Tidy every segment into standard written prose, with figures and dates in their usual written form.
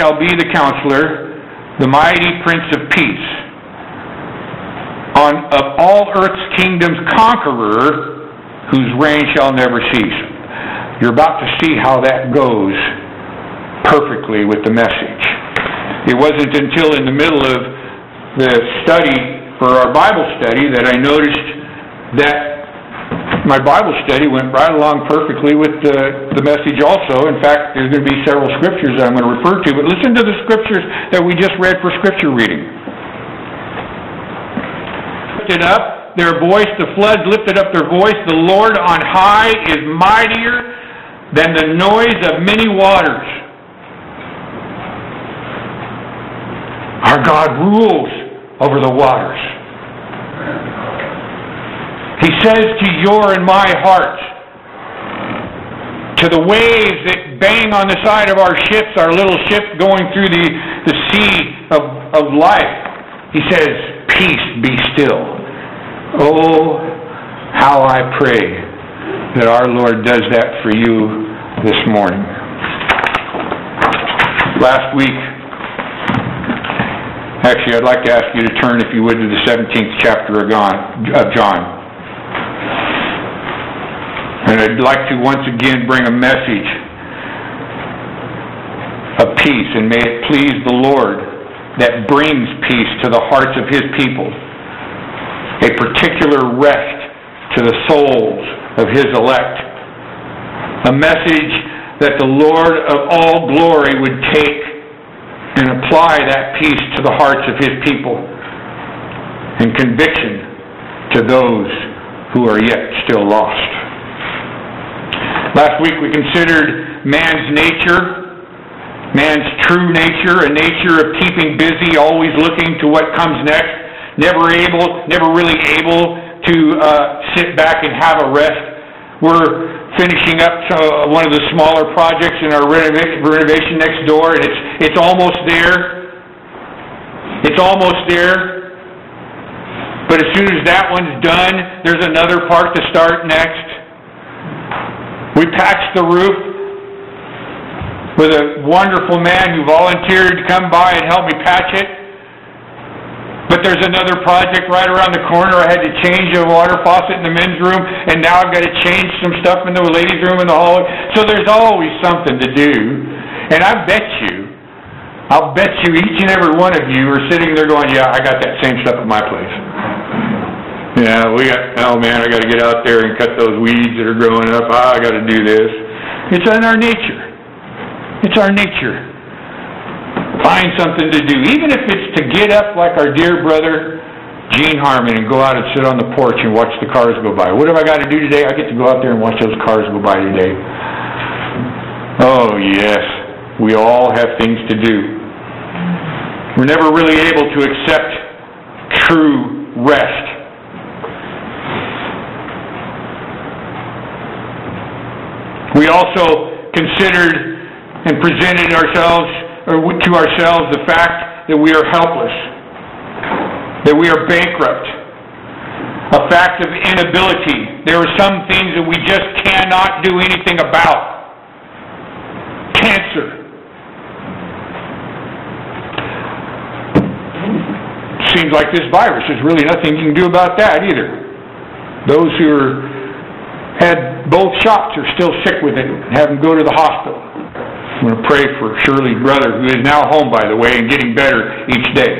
shall be the Counselor, the mighty Prince of Peace. Of all earth's kingdoms conqueror, whose reign shall never cease. You're about to see how that goes perfectly with the message. It wasn't until in the middle of the study for our Bible study that I noticed that my Bible study went right along perfectly with the message also. In fact, there's going to be several scriptures that I'm going to refer to, but listen to the scriptures that we just read for scripture reading. Lifted up their voice, the floods lifted up their voice. The Lord on high is mightier than the noise of many waters. Our God rules over the waters. He says to your and my hearts, to the waves that bang on the side of our ships, our little ship going through the sea of life, He says, peace, be still. Oh, how I pray that our Lord does that for you this morning. Last week, actually, I'd like to ask you to turn, if you would, to the 17th chapter of John. And I'd like to once again bring a message of peace, and may it please the Lord that brings peace to the hearts of His people, a particular rest to the souls of His elect, a message that the Lord of all glory would take and apply that peace to the hearts of His people, and conviction to those who are yet still lost. Last week we considered man's nature, man's true nature, a nature of keeping busy, always looking to what comes next, never really able to sit back and have a rest. We're finishing up one of the smaller projects in our renovation next door, and it's almost there. It's almost there. But as soon as that one's done, there's another part to start next. We patched the roof with a wonderful man who volunteered to come by and help me patch it. But there's another project right around the corner. I had to change a water faucet in the men's room, and now I've got to change some stuff in the ladies' room in the hallway. So there's always something to do. And I'll bet you, each and every one of you are sitting there going, yeah, I got that same stuff at my place. Yeah, I got to get out there and cut those weeds that are growing up. I got to do this. It's in our nature. It's our nature. Find something to do. Even if it's to get up like our dear brother Gene Harmon and go out and sit on the porch and watch the cars go by. What have I got to do today? I get to go out there and watch those cars go by today. Oh, yes. We all have things to do. We're never really able to accept true rest. We also considered and presented to ourselves the fact that we are helpless, that we are bankrupt, a fact of inability. There are some things that we just cannot do anything about. Cancer. Seems like this virus, there's really nothing you can do about that either. Those who had both shots are still sick with it and have them go to the hospital. I'm going to pray for Shirley's brother, who is now home, by the way, and getting better each day.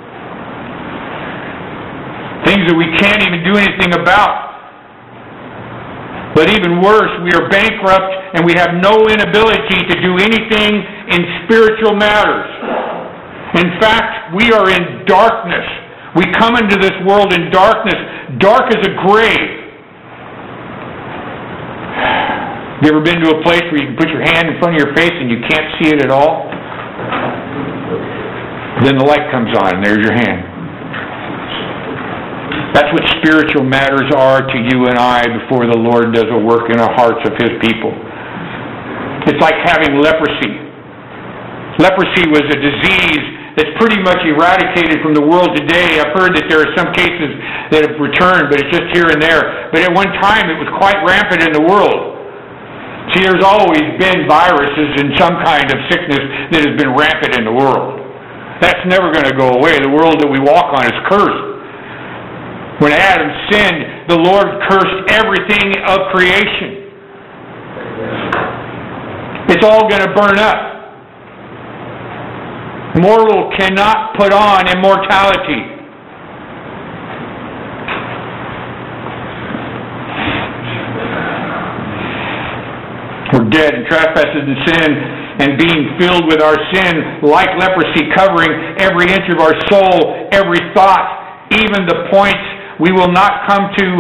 Things that we can't even do anything about. But even worse, we are bankrupt and we have no inability to do anything in spiritual matters. In fact, we are in darkness. We come into this world in darkness, dark as a grave. You ever been to a place where you can put your hand in front of your face and you can't see it at all? Then the light comes on and there's your hand. That's what spiritual matters are to you and I before the Lord does a work in the hearts of His people. It's like having leprosy. Leprosy was a disease that's pretty much eradicated from the world today. I've heard that there are some cases that have returned, but it's just here and there. But at one time it was quite rampant in the world. See, there's always been viruses and some kind of sickness that has been rampant in the world. That's never going to go away. The world that we walk on is cursed. When Adam sinned, the Lord cursed everything of creation. It's all going to burn up. Mortal cannot put on immortality. We're dead in trespasses and sin, and being filled with our sin, like leprosy, covering every inch of our soul, every thought, even the point that we will not come to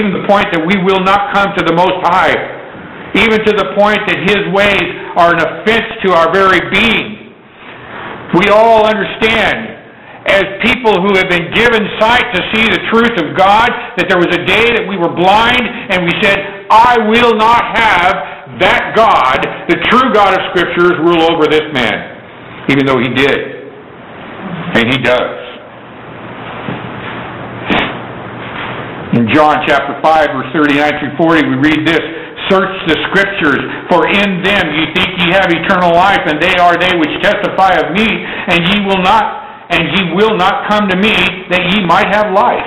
the Most High, even to the point that His ways are an offense to our very being. We all understand, as people who have been given sight to see the truth of God, that there was a day that we were blind, and we said, I will not have that God, the true God of Scriptures, rule over this man, even though He did. And He does. In John chapter 5, verse 39 through 40, we read this, Search the Scriptures, for in them ye think ye have eternal life, and they are they which testify of me, and ye will not come to me, that ye might have life.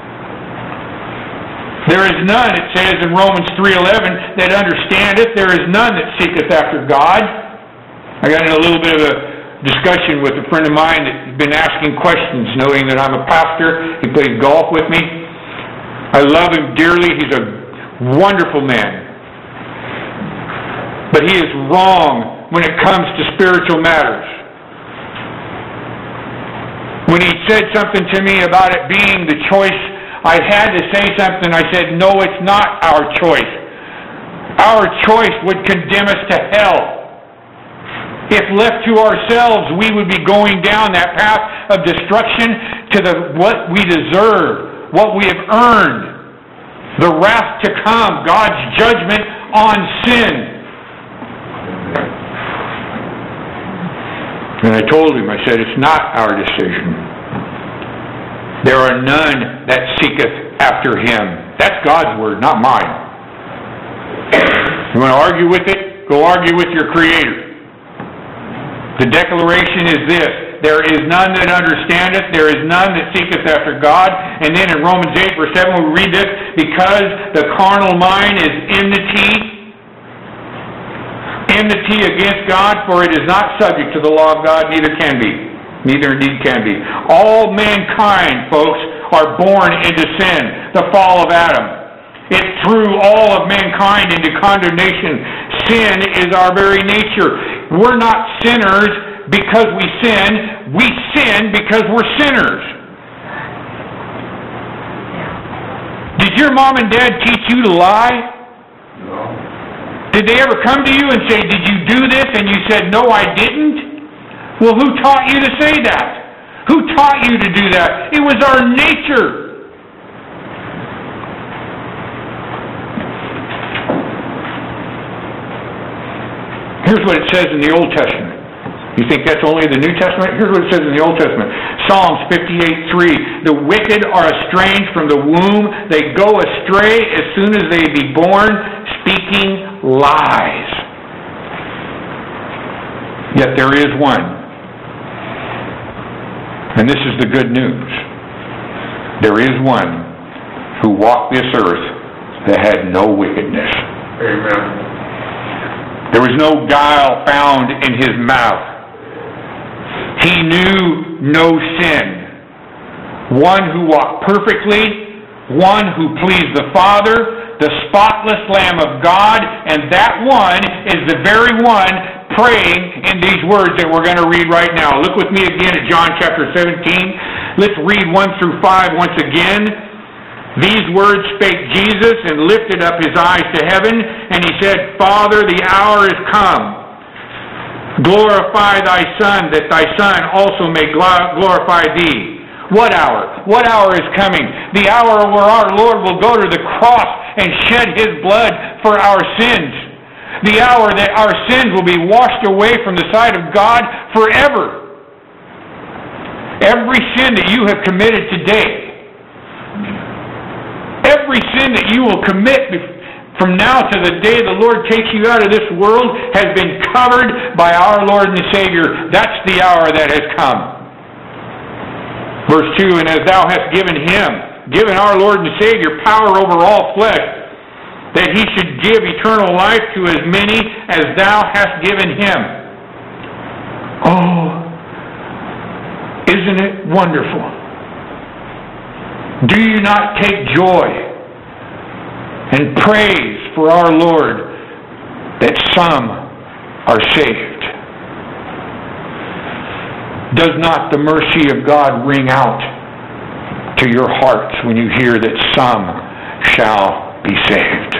There is none, it says in Romans 3:11, that understandeth. There is none that seeketh after God. I got in a little bit of a discussion with a friend of mine that had been asking questions, knowing that I'm a pastor. He plays golf with me. I love him dearly. He's a wonderful man. But he is wrong when it comes to spiritual matters. When he said something to me about it being the choice, I had to say something. I said, no, it's not our choice. Our choice would condemn us to hell. If left to ourselves, we would be going down that path of destruction to what we deserve, what we have earned, the wrath to come, God's judgment on sin. And I told him, I said, it's not our decision. There are none that seeketh after Him. That's God's word, not mine. You want to argue with it? Go argue with your Creator. The declaration is this, there is none that understandeth, there is none that seeketh after God. And then in Romans 8, verse 7, we read this, because the carnal mind is enmity against God, for it is not subject to the law of God, neither indeed can be. All mankind, folks, are born into sin, the fall of Adam. It threw all of mankind into condemnation. Sin is our very nature. We're not sinners because we sin because we're sinners. Did your mom and dad teach you to lie? No. Did they ever come to you and say, did you do this? And you said, no, I didn't? Well, who taught you to say that? Who taught you to do that? It was our nature. Here's what it says in the Old Testament. You think that's only the New Testament? Here's what it says in the Old Testament. Psalms 58:3. The wicked are estranged from the womb. They go astray as soon as they be born, speaking lies. Yet there is one. And this is the good news. There is one who walked this earth that had no wickedness. Amen. There was no guile found in His mouth. He knew no sin. One who walked perfectly, one who pleased the Father, the spotless Lamb of God, and that one is the very one praying in these words that we're going to read right now. Look with me again at John chapter 17. Let's read 1 through 5 once again. These words spake Jesus, and lifted up His eyes to heaven, and He said, Father, the hour is come. Glorify Thy Son, that Thy Son also may glorify Thee. What hour? What hour is coming? The hour where our Lord will go to the cross and shed His blood for our sins. The hour that our sins will be washed away from the sight of God forever. Every sin that you have committed today, every sin that you will commit from now to the day the Lord takes you out of this world has been covered by our Lord and Savior. That's the hour that has come. Verse 2, and as thou hast given our Lord and Savior power over all flesh, that he should give eternal life to as many as thou hast given him. Oh, isn't it wonderful? Do you not take joy and praise for our Lord that some are saved? Does not the mercy of God ring out to your hearts when you hear that some shall be saved?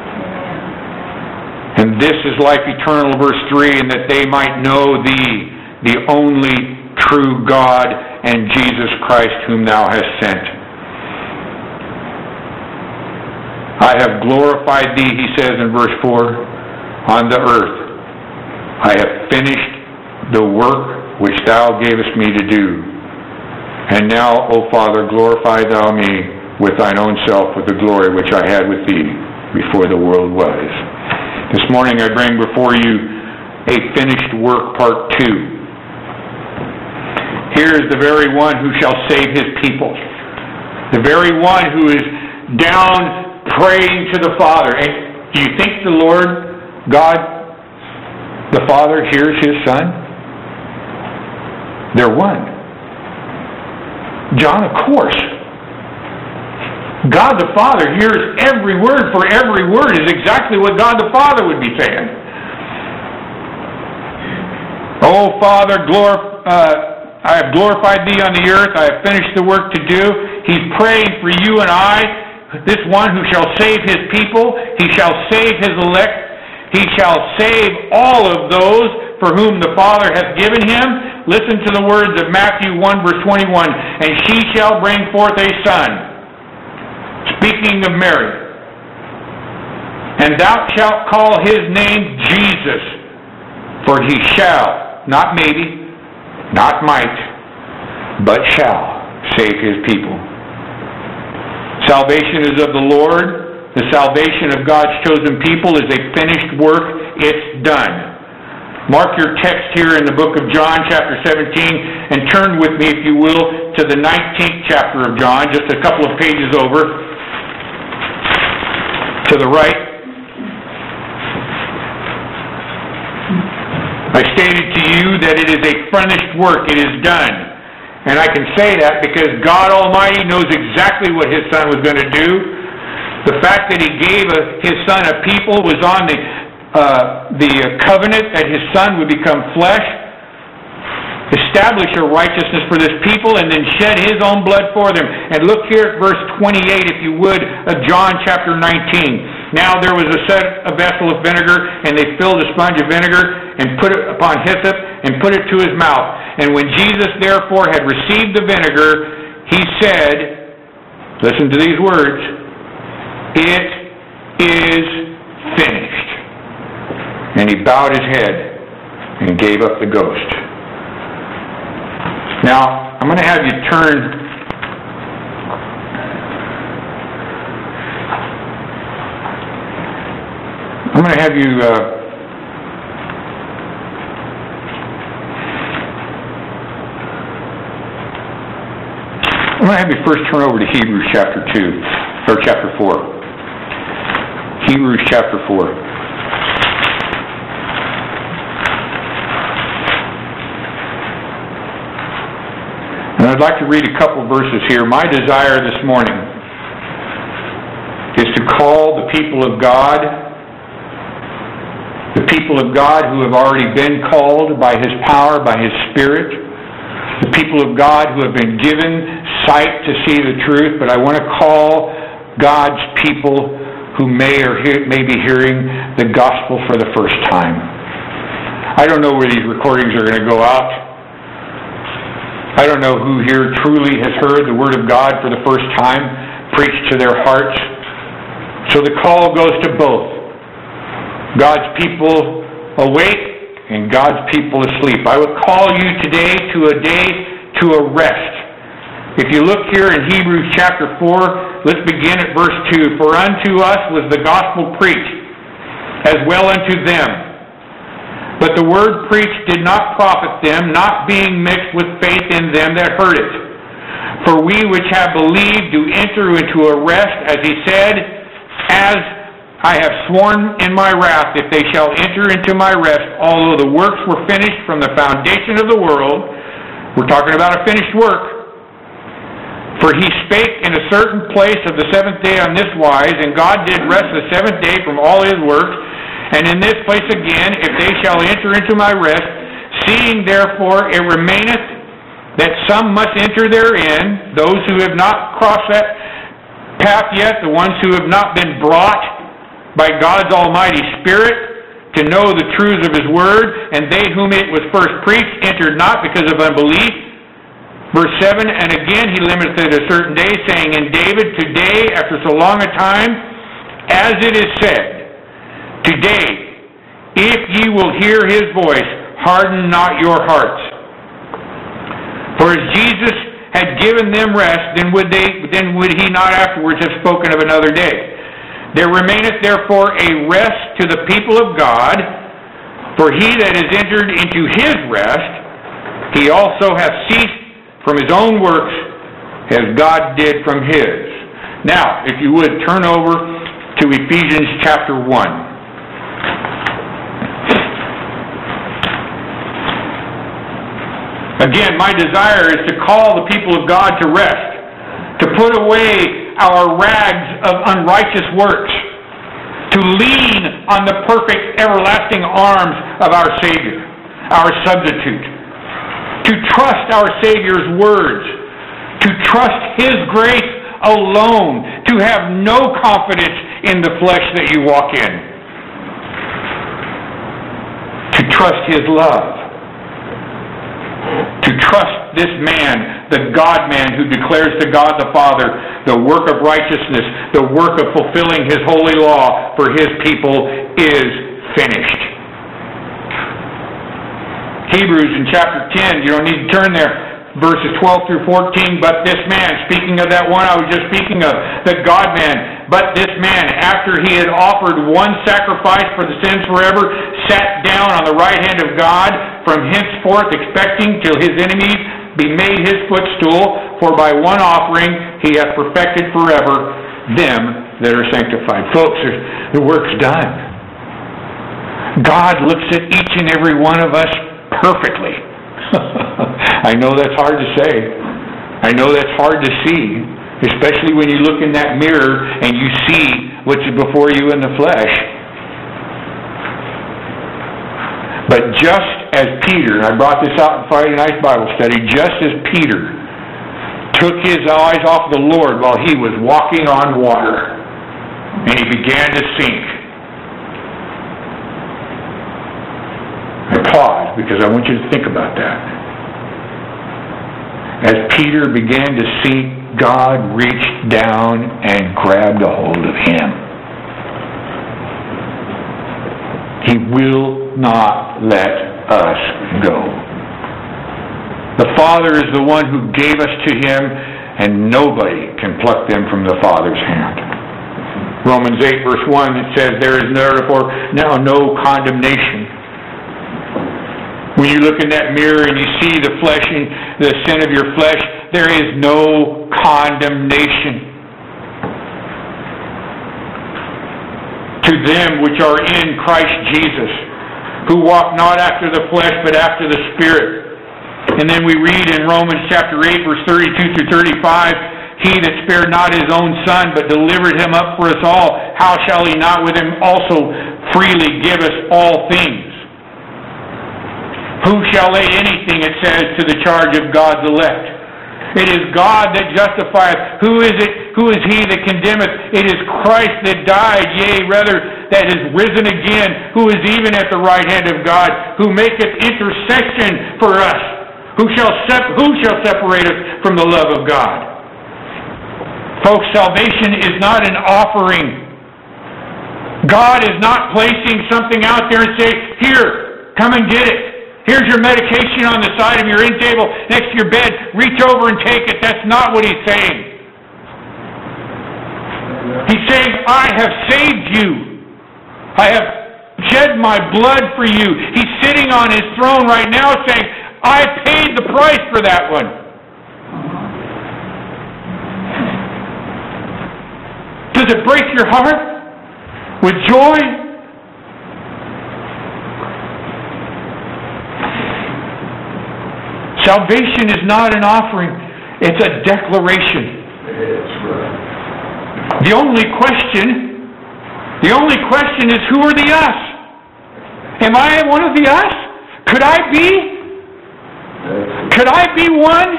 And this is life eternal, verse 3, and that they might know thee, the only true God, and Jesus Christ whom thou hast sent. I have glorified thee, he says in verse 4, on the earth. I have finished the work which thou gavest me to do. And now, O Father, glorify thou me with thine own self, with the glory which I had with thee before the world was. This morning I bring before you a finished work, part 2. Here is the very one who shall save his people. The very one who is down praying to the Father. And do you think the Lord God, the Father, hears his Son? They're one. John, of course. God the Father hears every word, for every word is exactly what God the Father would be saying. Oh, Father, I have glorified thee on the earth. I have finished the work to do. He's praying for you and I. This one who shall save his people, he shall save his elect, he shall save all of those for whom the Father hath given him. Listen to the words of Matthew 1 verse 21, and she shall bring forth a son, speaking of Mary, and thou shalt call his name Jesus, for he shall, not maybe, not might, but shall save his people. Salvation is of the Lord. The salvation of God's chosen people is a finished work. It's done. Mark your text here in the book of John, chapter 17, and turn with me, if you will, to the 19th chapter of John, just a couple of pages over, to the right. I stated to you that it is a finished work. It is done. And I can say that because God Almighty knows exactly what his Son was going to do. The fact that he gave his Son a people was on the covenant that his Son would become flesh, establish a righteousness for this people, and then shed his own blood for them. And look here at verse 28, if you would, of John chapter 19. Now there was a vessel of vinegar, and they filled a sponge of vinegar, and put it upon hyssop, and put it to his mouth. And when Jesus therefore had received the vinegar, he said, listen to these words, it is finished. And he bowed his head and gave up the ghost. Now, I'm going to have you turn I'm going to have you first turn over to Hebrews chapter 2, or chapter 4. Hebrews chapter 4. And I'd like to read a couple verses here. My desire this morning is to call the people of God who have already been called by his power, by his Spirit, the people of God who have been given sight to see the truth, but I want to call God's people who may be hearing the gospel for the first time. I don't know where these recordings are going to go out. I don't know who here truly has heard the Word of God for the first time preached to their hearts. So the call goes to both. God's people awake and God's people asleep. I would call you today to a day to a rest. If you look here in Hebrews chapter 4, let's begin at verse 2. For unto us was the gospel preached, as well unto them. But the word preached did not profit them, not being mixed with faith in them that heard it. For we which have believed do enter into a rest, as he said, as I have sworn in my wrath, if they shall enter into my rest, although the works were finished from the foundation of the world. We're talking about a finished work. For he spake in a certain place of the seventh day on this wise, and God did rest the seventh day from all his works. And in this place again, if they shall enter into my rest, seeing therefore it remaineth that some must enter therein, those who have not crossed that path yet, the ones who have not been brought by God's almighty Spirit to know the truths of his word, and they whom it was first preached entered not because of unbelief. Verse 7, and again he limiteth a certain day, saying, in David, today, after so long a time, as it is said, today, if ye will hear his voice, harden not your hearts. For as Jesus had given them rest, then would he not afterwards have spoken of another day. There remaineth therefore a rest to the people of God, for he that is entered into his rest, he also hath ceased from his own works, as God did from his. Now, if you would, turn over to Ephesians chapter 1. Again, my desire is to call the people of God to rest, to put away our rags of unrighteous works, to lean on the perfect everlasting arms of our Savior, our substitute, to trust our Savior's words, to trust his grace alone, to have no confidence in the flesh that you walk in, to trust his love, to trust this man, the God-man who declares to God the Father the work of righteousness, the work of fulfilling his holy law for his people is finished. Hebrews in chapter 10, you don't need to turn there, verses 12 through 14, but this man, speaking of that one I was just speaking of, the God-man, but this man, after he had offered one sacrifice for the sins forever, sat down on the right hand of God, from henceforth expecting till his enemies be made his footstool, for by one offering he hath perfected forever them that are sanctified. Folks, the work's done. God looks at each and every one of us perfectly. I know that's hard to say. I know that's hard to see, especially when you look in that mirror and you see what's before you in the flesh. But just as Peter, and I brought this out in Friday night's Bible study, just as Peter took his eyes off the Lord while he was walking on water, and he began to sink. I pause because I want you to think about that. As Peter began to sink, God reached down and grabbed a hold of him. He will not let us go. The Father is the one who gave us to him, and nobody can pluck them from the Father's hand. Romans 8 verse 1, it says, there is therefore now no condemnation. When you look in that mirror and you see the flesh and the sin of your flesh, there is no condemnation. To them which are in Christ Jesus, who walk not after the flesh, but after the Spirit. And then we read in Romans chapter 8, verse 32 through 35, he that spared not his own Son, but delivered him up for us all, how shall he not with him also freely give us all things? Who shall lay anything, it says, to the charge of God's elect? It is God that justifieth. Who is it? Who is he that condemneth? It is Christ that died, yea, rather, that is risen again, who is even at the right hand of God, who maketh intercession for us. Who shall separate us from the love of God? Folks, salvation is not an offering. God is not placing something out there and saying, here, come and get it. Here's your medication on the side of your end table next to your bed. Reach over and take it. That's not what he's saying. He's saying, I have saved you. I have shed my blood for you. He's sitting on His throne right now saying, I paid the price for that one. Does it break your heart with joy? Salvation is not an offering. It's a declaration. The only question is, who are the us? Am I one of the us? Could I be? Could I be one?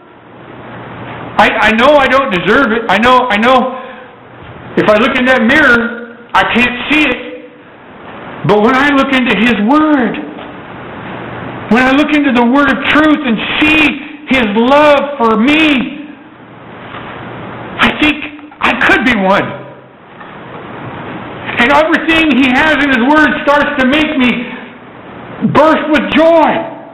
I know I don't deserve it. I know if I look in that mirror, I can't see it. But when I look into His Word, when I look into the Word of truth and see His love for me, I think I could be one. And everything He has in His Word starts to make me burst with joy.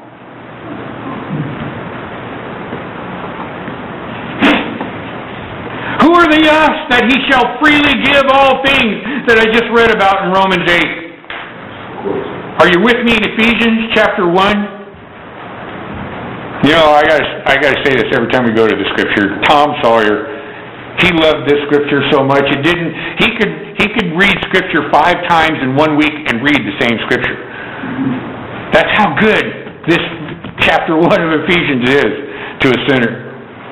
Who are the us that He shall freely give all things that I just read about in Romans 8? Are you with me in Ephesians chapter 1? You know, I gotta say this every time we go to the Scripture. Tom Sawyer, he loved this Scripture so much. He could read Scripture 5 times in 1 week and read the same Scripture. That's how good this chapter 1 of Ephesians is to a sinner.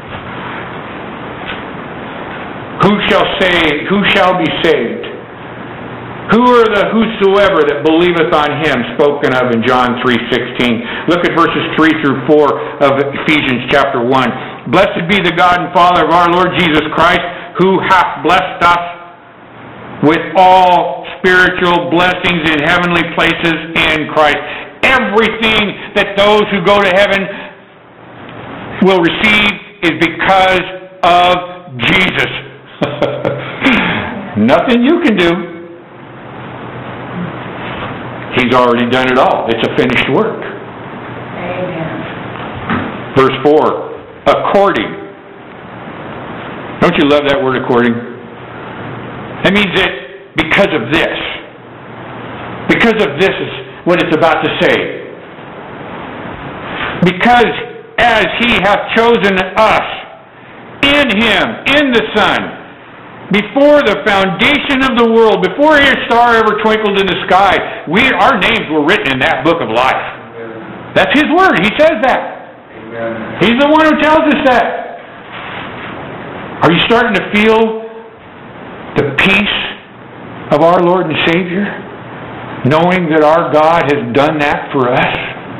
Who shall be saved? Who are the whosoever that believeth on Him, spoken of in John 3:16. Look at verses 3 through 4 of Ephesians chapter 1. Blessed be the God and Father of our Lord Jesus Christ, who hath blessed us with all spiritual blessings in heavenly places in Christ. Everything that those who go to heaven will receive is because of Jesus. Nothing you can do. He's already done it all. It's a finished work. Amen. Verse 4, according. Don't you love that word, according? That means that because of this. Because of this is what it's about to say. Because as He hath chosen us in Him, in the Son, before the foundation of the world, before a star ever twinkled in the sky, our names were written in that book of life. Amen. That's His word. He says that. Amen. He's the one who tells us that. Are you starting to feel the peace of our Lord and Savior, knowing that our God has done that for us?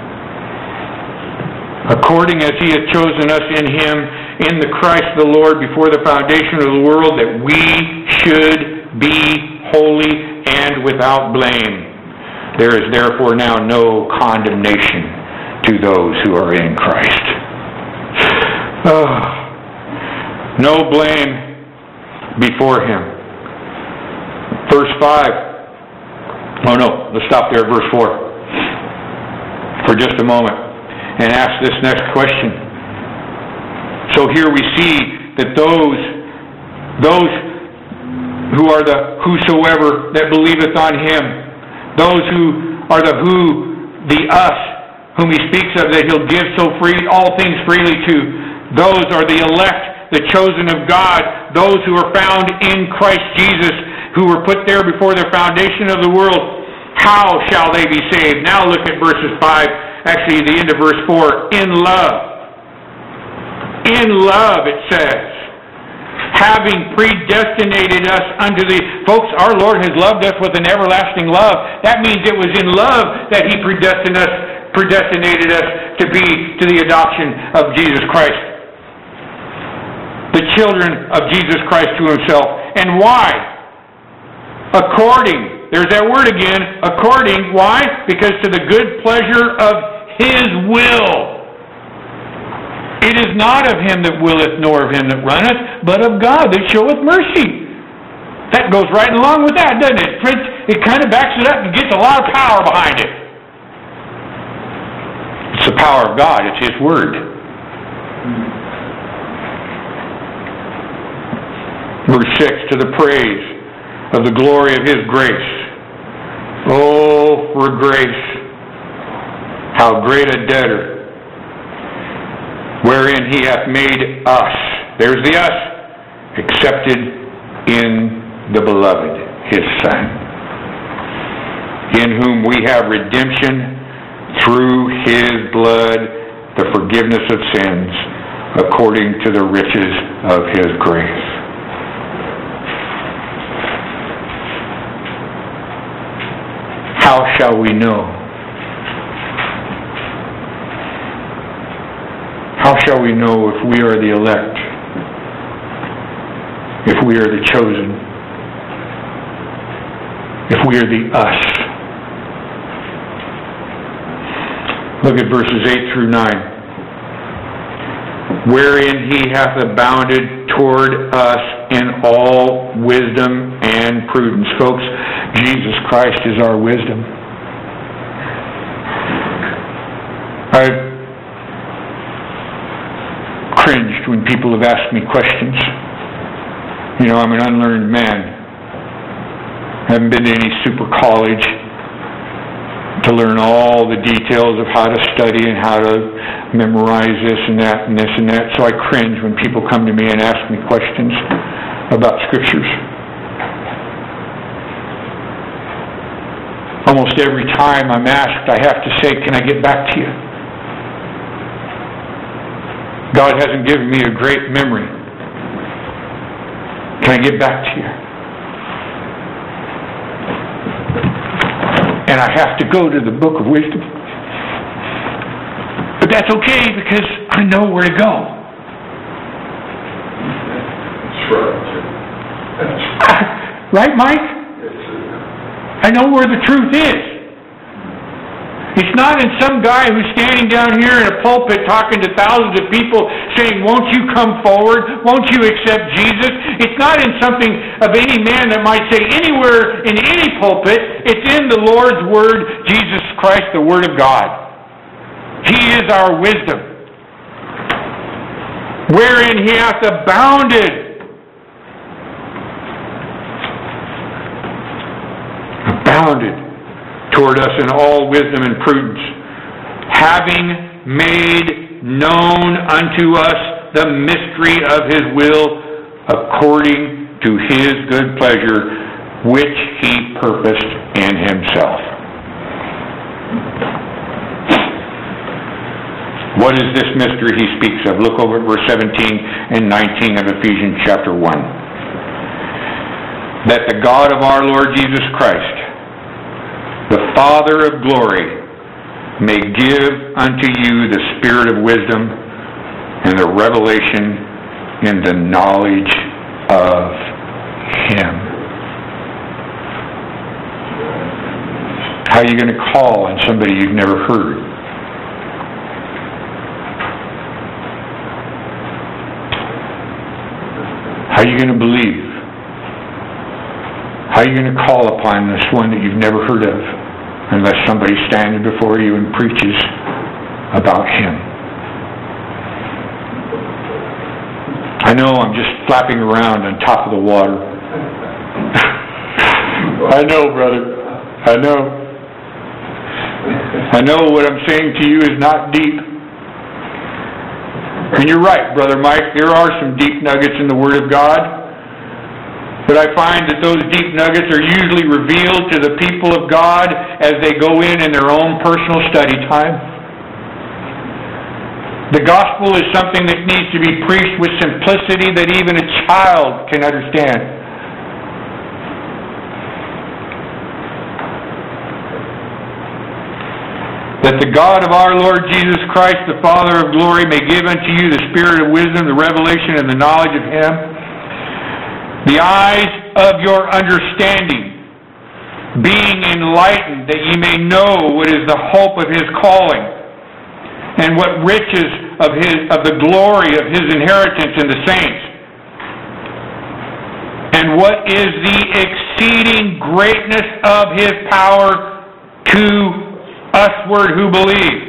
According as He hath chosen us in Him, in the Christ the Lord, before the foundation of the world, that we should be holy and without blame. There is therefore now no condemnation to those who are in Christ. No blame before Him. Verse 5. Oh no, let's stop there at verse 4 for just a moment and ask this next question. So here we see that those who are the whosoever that believeth on Him, those who are the us, whom He speaks of, that He'll give so free all things freely to, those are the elect, the chosen of God, those who are found in Christ Jesus, who were put there before the foundation of the world. How shall they be saved? Now look at verses 5, actually the end of verse 4, in love. In love, it says, having predestinated us unto the... Folks, our Lord has loved us with an everlasting love. That means it was in love that He predestinated us to be to the adoption of Jesus Christ. The children of Jesus Christ to Himself. And why? According. There's that word again. According. Why? Because to the good pleasure of His will. It is not of him that willeth, nor of him that runneth, but of God that showeth mercy. That goes right along with that, doesn't it? It kind of backs it up and gets a lot of power behind it. It's the power of God. It's His Word. Verse 6, to the praise of the glory of His grace. Oh, for grace, how great a debtor, wherein He hath made us, there's the us, accepted in the Beloved, His Son, in whom we have redemption through His blood, the forgiveness of sins, according to the riches of His grace. How shall we know? How shall we know if we are the elect? If we are the chosen? If we are the us? Look at verses 8 through 9. Wherein He hath abounded toward us in all wisdom and prudence. Folks, Jesus Christ is our wisdom. I've cringed when people have asked me questions. You know, I'm an unlearned man. I haven't been to any super college to learn all the details of how to study and how to memorize this and that and this and that. So I cringe when people come to me and ask me questions about Scriptures. Almost every time I'm asked, I have to say, can I get back to you? God hasn't given me a great memory. Can I get back to you? And I have to go to the book of wisdom. But that's okay because I know where to go. That's right. Right, Mike? I know where the truth is. It's not in some guy who's standing down here in a pulpit talking to thousands of people saying, won't you come forward? Won't you accept Jesus? It's not in something of any man that might say anywhere in any pulpit. It's in the Lord's Word, Jesus Christ, the Word of God. He is our wisdom. Wherein He hath abounded. Abounded toward us in all wisdom and prudence, having made known unto us the mystery of His will, according to His good pleasure, which He purposed in Himself. What is this mystery He speaks of? Look over at verse 17 and 19 of Ephesians chapter 1. That the God of our Lord Jesus Christ, the Father of glory, may give unto you the spirit of wisdom and the revelation in the knowledge of Him. How are you going to call on somebody you've never heard? How are you going to believe? How are you going to call upon this one that you've never heard of unless somebody's standing before you and preaches about Him? I know I'm just flapping around on top of the water. I know, brother. I know. I know what I'm saying to you is not deep. And you're right, Brother Mike. There are some deep nuggets in the Word of God. But I find that those deep nuggets are usually revealed to the people of God as they go in their own personal study time. The gospel is something that needs to be preached with simplicity that even a child can understand. That the God of our Lord Jesus Christ, the Father of glory, may give unto you the spirit of wisdom, the revelation, and the knowledge of Him. The eyes of your understanding being enlightened, that ye may know what is the hope of His calling, and what riches of the glory of His inheritance in the saints, and what is the exceeding greatness of His power to usward who believe.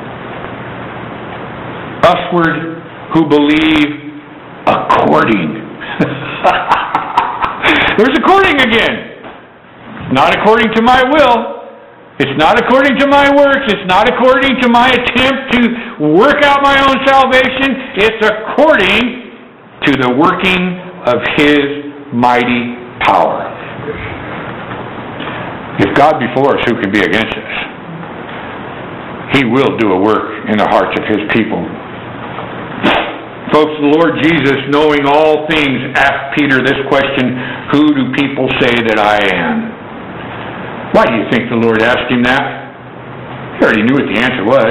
Usward who believe according There's according again. Not according to my will. It's not according to my works. It's not according to my attempt to work out my own salvation. It's according to the working of His mighty power. If God be for us, who can be against us? He will do a work in the hearts of His people. Folks, the Lord Jesus, knowing all things, asked Peter this question, who do people say that I am? Why do you think the Lord asked him that? He already knew what the answer was.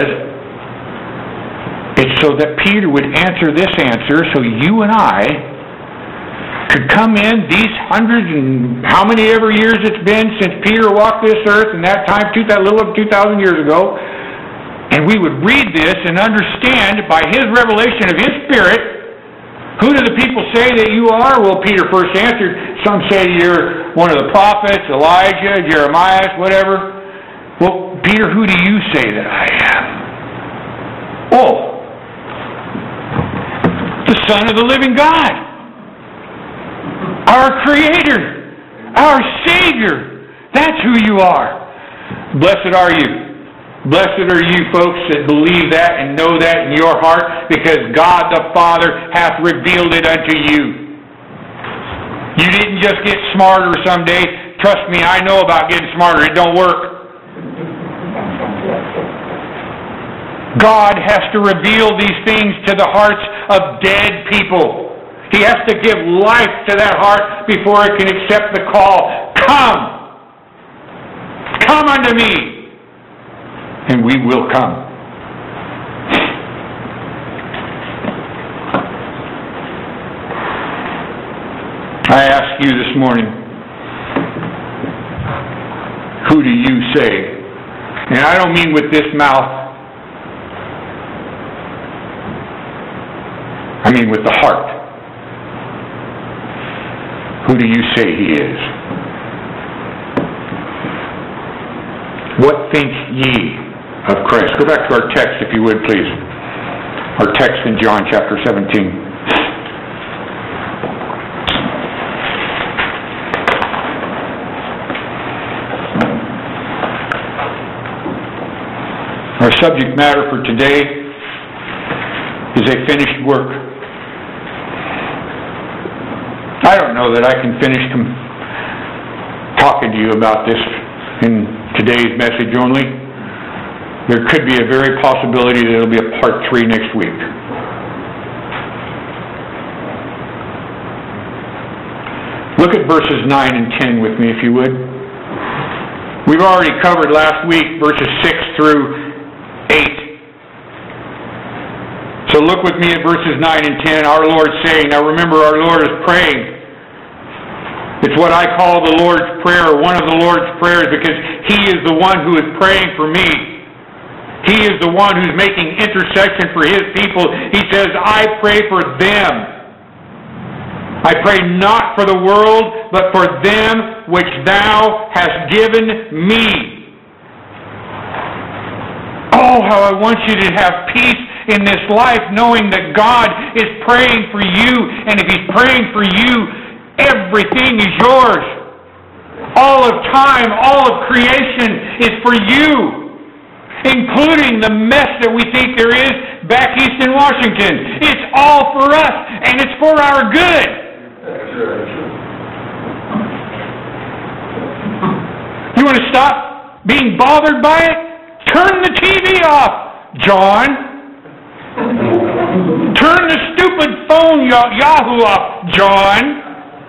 It's so that Peter would answer this answer, so you and I could come in these hundreds and how many ever years it's been since Peter walked this earth, and that time, a little over 2,000 years ago, and we would read this and understand by His revelation of His Spirit, who do the people say that you are? Well, Peter first answered, some say you're one of the prophets, Elijah, Jeremiah, whatever. Well, Peter, who do you say that I am? Oh, the Son of the living God, our Creator, our Savior. That's who you are. Blessed are you. Blessed are you folks that believe that and know that in your heart, because God the Father hath revealed it unto you. You didn't just get smarter someday. Trust me, I know about getting smarter. It don't work. God has to reveal these things to the hearts of dead people. He has to give life to that heart before it can accept the call. Come! Come unto me! And we will come. I ask you this morning, who do you say? And I don't mean with this mouth. I mean with the heart. Who do you say He is? What think ye of Christ? Go back to our text, if you would, please. Our text in John chapter 17. Our subject matter for today is a finished work. I don't know that I can finish talking to you about this in today's message only. There could be a very possibility that it'll be a part 3 next week. Look at verses 9 and 10 with me, if you would. We've already covered last week verses 6 through 8. So look with me at verses 9 and 10. Our Lord saying, now remember, our Lord is praying. It's what I call the Lord's Prayer, one of the Lord's prayers, because He is the one who is praying for me. He is the one who's making intercession for His people. He says, I pray for them. I pray not for the world, but for them which Thou hast given me. Oh, how I want you to have peace in this life, knowing that God is praying for you, and if He's praying for you, everything is yours. All of time, all of creation is for you, including the mess that we think there is back east in Washington. It's all for us, and it's for our good. You want to stop being bothered by it? Turn the TV off, John. Turn the stupid phone Yahoo off, John.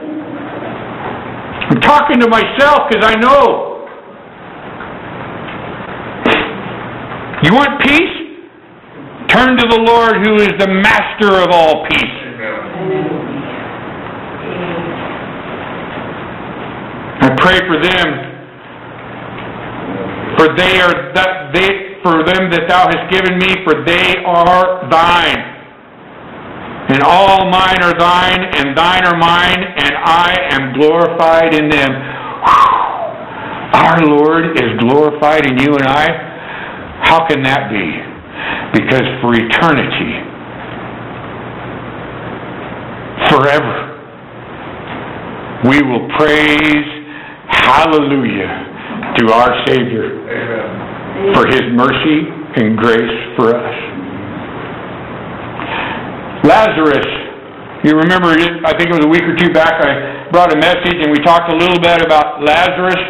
I'm talking to myself because I know. You want peace? Turn to the Lord who is the master of all peace. I pray for them. For them that Thou hast given me, for they are Thine. And all mine are Thine, and Thine are mine, and I am glorified in them. Our Lord is glorified in you and I. How can that be? Because for eternity, forever, we will praise hallelujah to our Savior for His mercy and grace for us. Lazarus, you remember, I think it was a week or two back, I brought a message and we talked a little bit about Lazarus,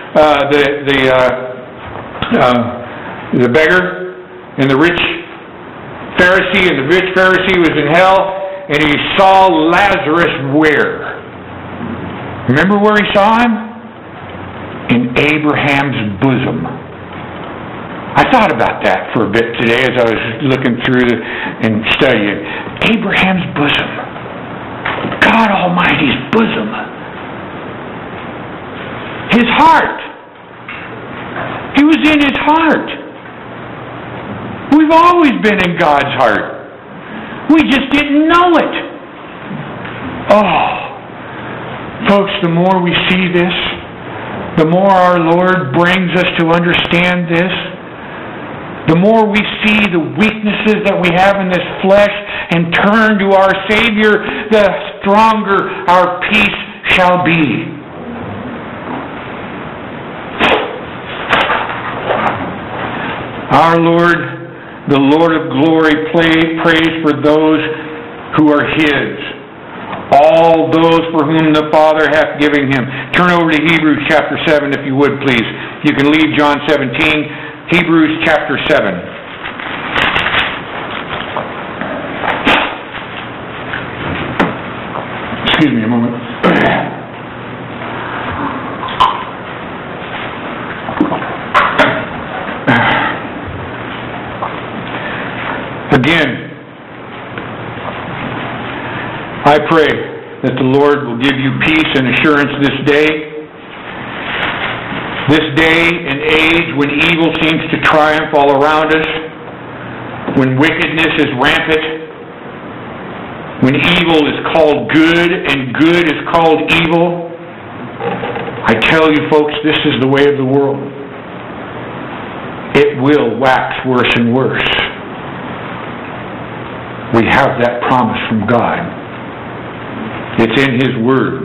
the beggar and the rich Pharisee, and the rich Pharisee was in hell, and he saw Lazarus where? Remember where he saw him? In Abraham's bosom. I thought about that for a bit today as I was looking through and studying. Abraham's bosom. God Almighty's bosom. His heart. He was in His heart. We've always been in God's heart. We just didn't know it. Oh, folks, the more we see this, the more our Lord brings us to understand this, the more we see the weaknesses that we have in this flesh and turn to our Savior, the stronger our peace shall be. Our Lord, the Lord of glory, prays for those who are His. All those for whom the Father hath given Him. Turn over to Hebrews chapter 7 if you would, please. You can leave John 17. Hebrews chapter 7. Excuse me a moment. Again, I pray that the Lord will give you peace and assurance this day. This day and age when evil seems to triumph all around us, when wickedness is rampant, when evil is called good and good is called evil, I tell you folks, this is the way of the world. It will wax worse and worse. We have that promise from God. It's in His Word.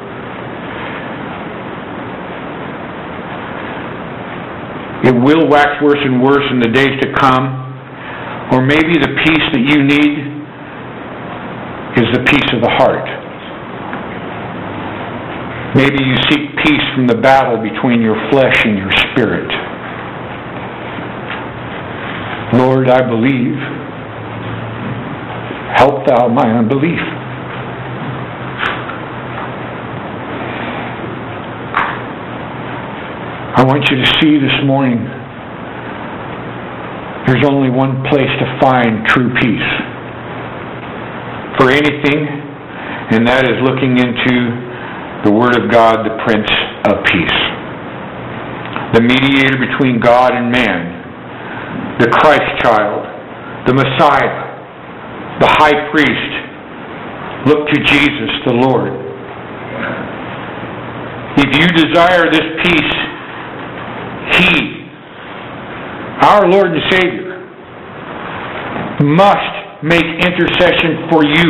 It will wax worse and worse in the days to come. Or maybe the peace that you need is the peace of the heart. Maybe you seek peace from the battle between your flesh and your spirit. Lord, I believe. Help Thou my unbelief. I want you to see this morning there's only one place to find true peace for anything, and that is looking into the Word of God, the Prince of Peace, the mediator between God and man, the Christ child, the Messiah, the high priest. Look to Jesus the Lord. If you desire this peace, He, our Lord and Savior, must make intercession for you.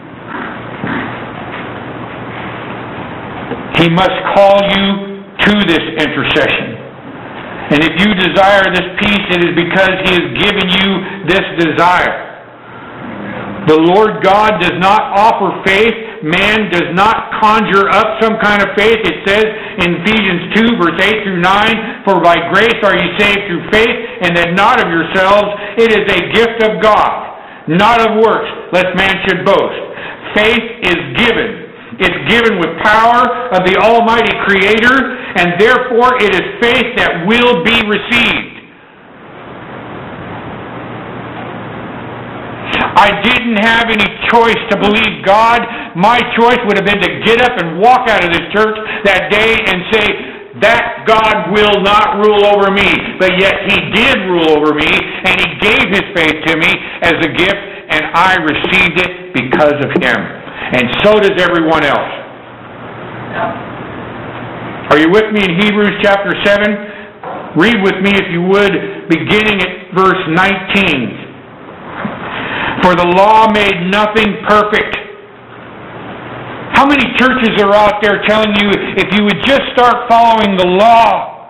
He must call you to this intercession. And if you desire this peace, it is because He has given you this desire. The Lord God does not offer faith. Man does not conjure up some kind of faith. It says in Ephesians 2, verse 8 through 9, "For by grace are ye saved through faith, and that not of yourselves. It is a gift of God, not of works, lest man should boast." Faith is given. It's given with power of the Almighty Creator, and therefore it is faith that will be received. I didn't have any choice to believe God. My choice would have been to get up and walk out of this church that day and say, that God will not rule over me. But yet He did rule over me, and He gave His faith to me as a gift, and I received it because of Him. And so does everyone else. Are you with me in Hebrews chapter 7? Read with me, if you would, beginning at verse 19. "For the law made nothing perfect." How How many churches are out there telling you if you would just start following the law,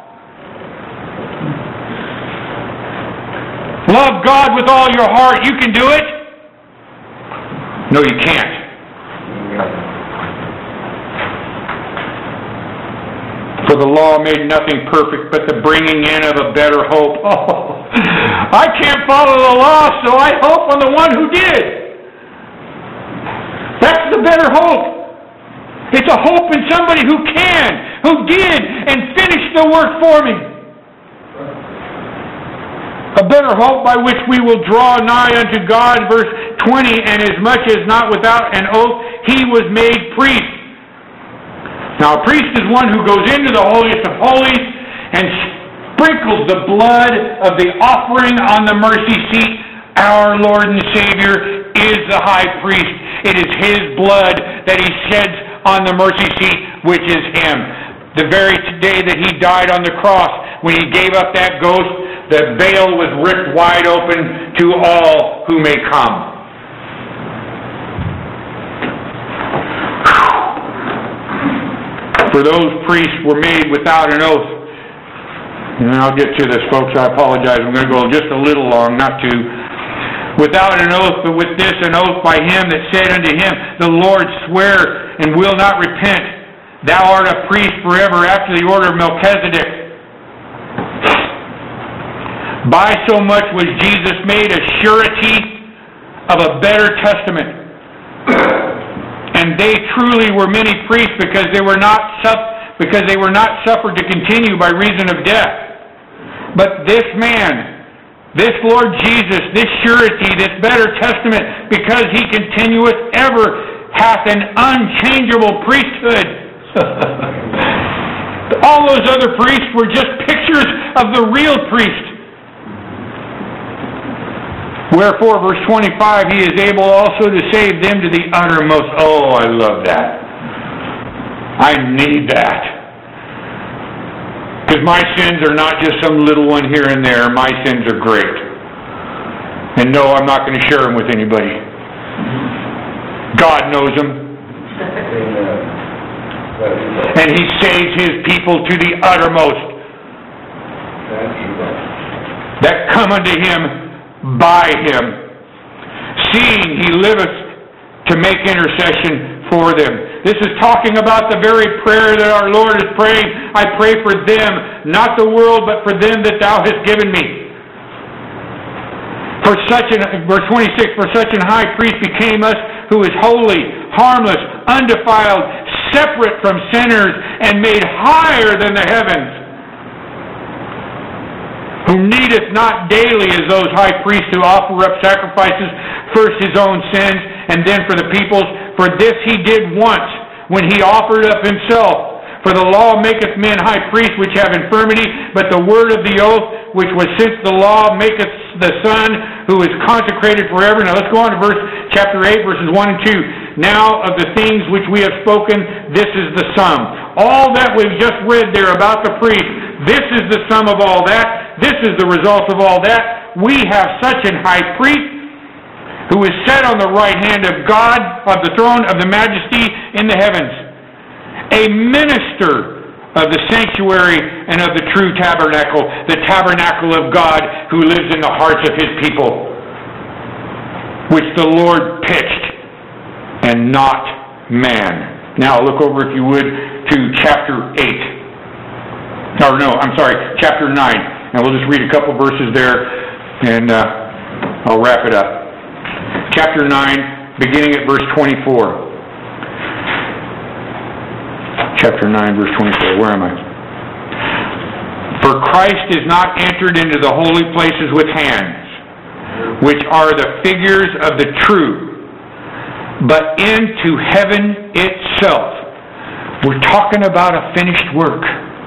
love God with all your heart, you can do it? No, you can't. For the law made nothing perfect, but the bringing in of a better hope. Oh, I can't follow the law, so I hope on the one who did. That's the better hope. It's a hope in somebody who can, who did, and finished the work for me. A better hope by which we will draw nigh unto God, verse 20, and as much as not without an oath, he was made priest. Now, a priest is one who goes into the holiest of holies and sprinkles the blood of the offering on the mercy seat. Our Lord and Savior is the high priest. It is his blood that he sheds on the mercy seat, which is him. The very day that he died on the cross, when he gave up that ghost, the veil was ripped wide open to all who may come. For those priests were made without an oath. And I'll get to this, folks. I apologize. I'm going to go just a little long, not to. Without an oath, but with this an oath by him that said unto him, the Lord swear and will not repent. Thou art a priest forever after the order of Melchizedek. By so much was Jesus made a surety of a better testament. And they truly were many priests because they were not suffered to continue by reason of death. But this man, this Lord Jesus, this surety, this better testament, because he continueth ever, hath an unchangeable priesthood. All those other priests were just pictures of the real priest. Wherefore, verse 25, he is able also to save them to the uttermost. Oh, I love that. I need that. Because my sins are not just some little one here and there. My sins are great. And no, I'm not going to share them with anybody. God knows them. And he saves his people to the uttermost. That come unto him by him, seeing he liveth to make intercession for them. This is talking about the very prayer that our Lord is praying. I pray for them, not the world, but for them that thou hast given me. Verse 26, for such an high priest became us, who is holy, harmless, undefiled, separate from sinners, and made higher than the heavens, who needeth not daily as those high priests to offer up sacrifices, first his own sins, and then for the people's. For this he did once, when he offered up himself. For the law maketh men high priests which have infirmity, but the word of the oath, which was since the law, maketh the Son, who is consecrated forever. Now let's go on to chapter 8, verses 1 and 2. Now of the things which we have spoken, this is the sum. All that we've just read there about the priest, this is the sum of all that. This is the result of all that. We have such an high priest who is set on the right hand of God, of the throne of the majesty in the heavens, a minister of the sanctuary and of the true tabernacle, the tabernacle of God who lives in the hearts of his people, which the Lord pitched and not man. Now look over, if you would, to chapter 8. Or no, I'm sorry, chapter 9. And we'll just read a couple verses there, and I'll wrap it up. Chapter 9, beginning at verse 24. Chapter 9, verse 24. Where am I? For Christ is not entered into the holy places with hands, which are the figures of the true, but into heaven itself. We're talking about a finished work.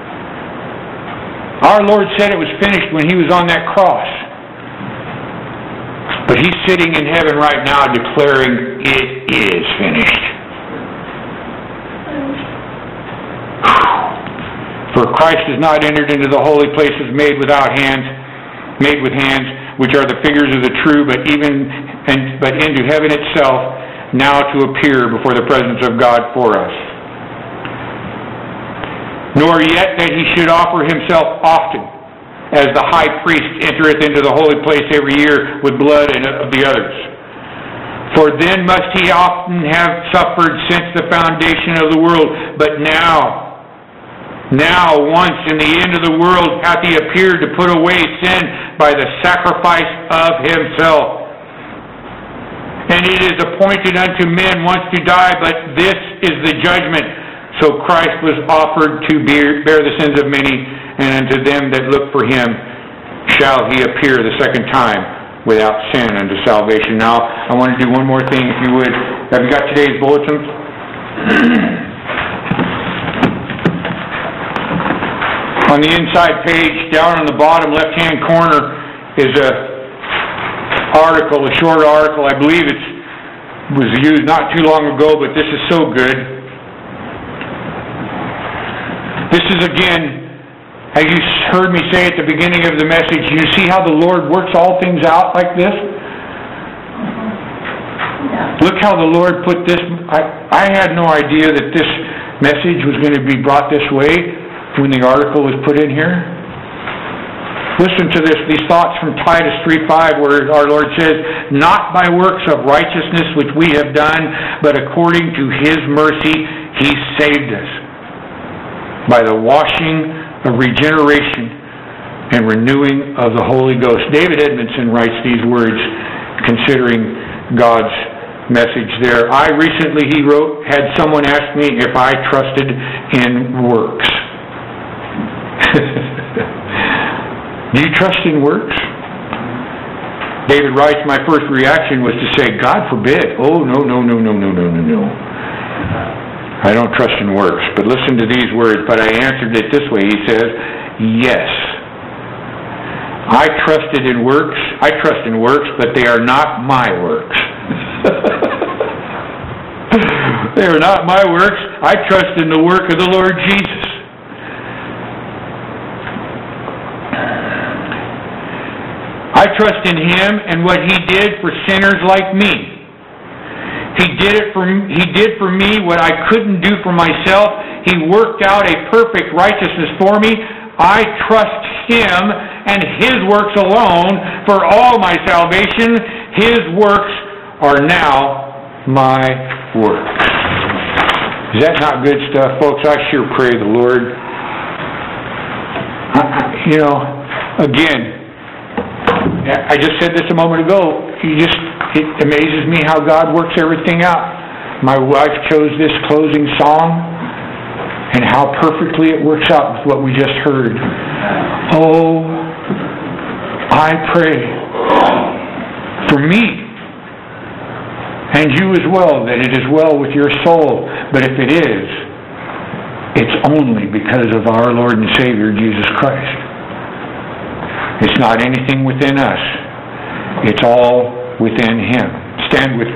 Our Lord said it was finished when he was on that cross. But he's sitting in heaven right now declaring it is finished. For Christ is not entered into the holy places made with hands, which are the figures of the true, but into heaven itself, now to appear before the presence of God for us. Nor yet that he should offer himself often, as the high priest entereth into the holy place every year with blood of the others. For then must he often have suffered since the foundation of the world. But now once in the end of the world hath he appeared to put away sin by the sacrifice of himself. And it is appointed unto men once to die, but this is the judgment. So Christ was offered to bear the sins of many, and unto them that look for him shall he appear the second time without sin unto salvation. Now, I want to do one more thing, if you would. Have you got today's bulletins? On the inside page, down on the bottom left-hand corner, is a short article. I believe it was used not too long ago, but this is so good. This is, again, as you heard me say at the beginning of the message, you see how the Lord works all things out like this? Look how the Lord put this. I had no idea that this message was going to be brought this way when the article was put in here. Listen to these thoughts from Titus 3:5, where our Lord says, "Not by works of righteousness which we have done, but according to his mercy he saved us, by the washing of regeneration and renewing of the Holy Ghost." David Edmondson writes these words, considering God's message there. I recently, he wrote, had someone ask me if I trusted in works. Do you trust in works? David writes, my first reaction was to say, God forbid. Oh, no. I don't trust in works. But listen to these words. But I answered it this way. He says, yes. I trust in works, but they are not my works. They are not my works. I trust in the work of the Lord Jesus. I trust in him and what he did for sinners like me. He did for me what I couldn't do for myself. He worked out a perfect righteousness for me. I trust him and his works alone for all my salvation. His works are now my works. Is that not good stuff, folks? I sure pray the Lord. Again, I just said this a moment ago. It amazes me how God works everything out. My wife chose this closing song, and how perfectly it works out with what we just heard. Oh, I pray for me and you as well, that it is well with your soul. But if it is, it's only because of our Lord and Savior, Jesus Christ. It's not anything within us. It's all within him. Stand with me.